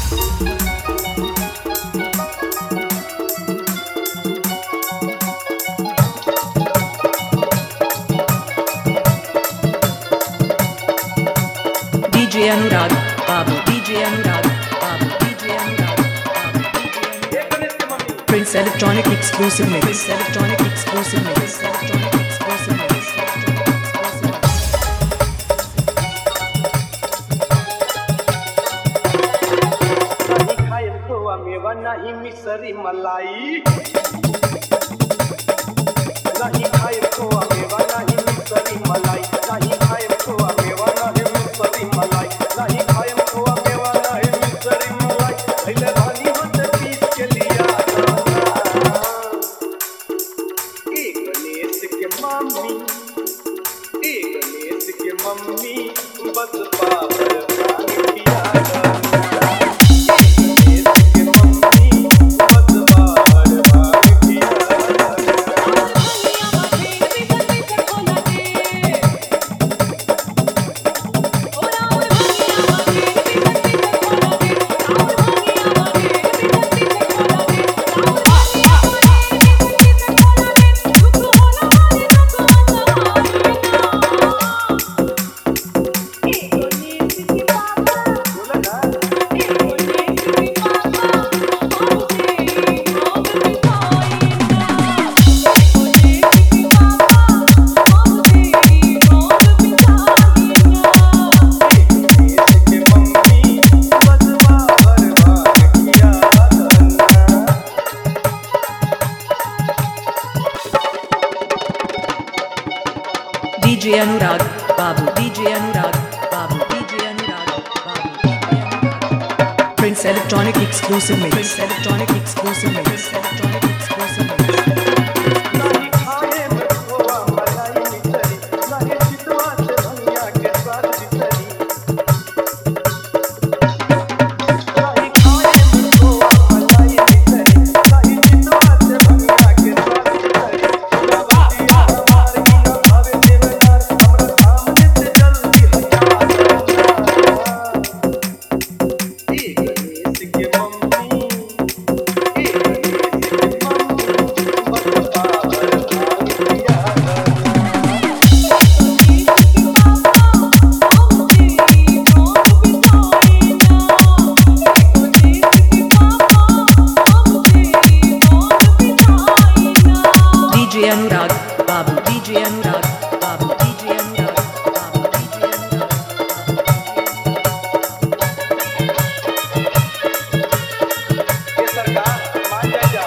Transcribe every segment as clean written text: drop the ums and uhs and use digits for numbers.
DJ Anurag, Babu, DJ Anurag, Babu, DJ Anurag, Babu, Prince Electronic Exclusive Mix, Electronic Exclusive Mix, Electronic Exclusive Mix. मेवा नहीं मिसरी मलाई नहीं खाए खोआ मेवा नहीं मिसरी मलाई नहीं खाए खोआ मेवा नहीं मिसरी मलाई नहीं खाए खोआ मेवा नहीं मिसरी मलाई पहले रानी होते पीस के लिया एक गणेश के मम्मी बस पावर किया DJ Anurag, Babu, DJ Anurag, Babu, DJ Anurag, Babu, DJ Anurag. Prince Electronic Exclusive Mix, Prince Electronic Exclusive Mix, Electronic Exclusive Mix. नहीं खाए में खोआ मलाई मिसरी नहीं चितवा से भैया के साथ बिसरी नहीं खाए में खोआ मलाई मिसरी नहीं चितवा से भैया के साथ बिसरी बाबा हमारे की ना भावे देवदार हमरा सामने से जल्दी हटा एक गणेश के मम्मी बस पावर किया DJ Anurag, Babu, DJ Anurag, Babu, DJ Anurag, Babu, DJ Anurag. ये सरकार मान जा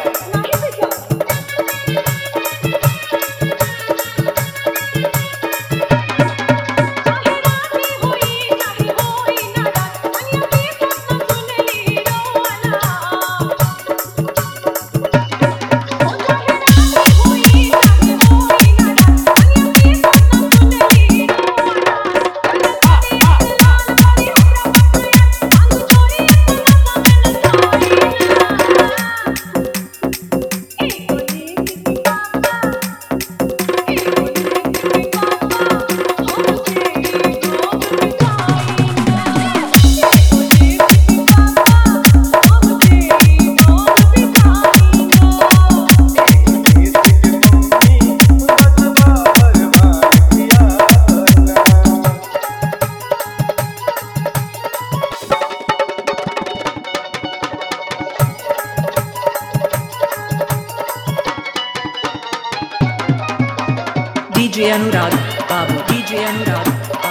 DJ Anurag, Babu, DJ Anurag,